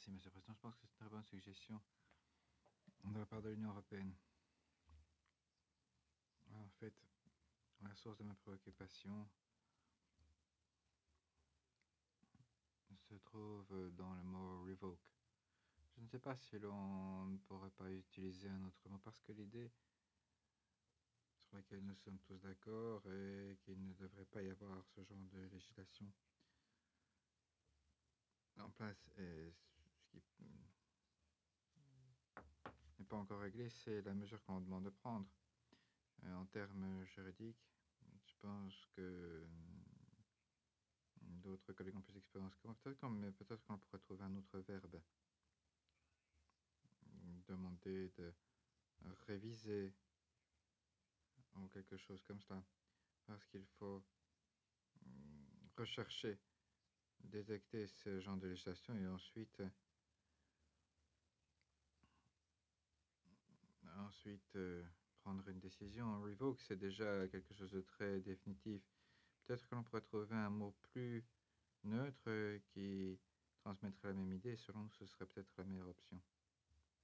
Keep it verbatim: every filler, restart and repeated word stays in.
Merci, Monsieur le Président. Je pense que c'est une très bonne suggestion de la part de l'Union européenne. En fait, la source de ma préoccupation se trouve dans le mot revoke. Je ne sais pas si l'on ne pourrait pas utiliser un autre mot, parce que l'idée sur laquelle nous sommes tous d'accord est qu'il ne devrait pas y avoir ce genre de législation en place. Et ce qui n'est pas encore réglé, c'est la mesure qu'on demande de prendre. En termes juridiques, je pense que d'autres collègues ont plus d'expérience que moi. Peut-être qu'on, mais peut-être qu'on pourrait trouver un autre verbe. Demander de réviser ou quelque chose comme ça. Parce qu'il faut rechercher, détecter ce genre de législation et ensuite, ensuite euh, prendre une décision. Revoke, c'est déjà quelque chose de très définitif. Peut-être que l'on pourrait trouver un mot plus neutre qui transmettrait la même idée. Selon nous, ce serait peut-être la meilleure option.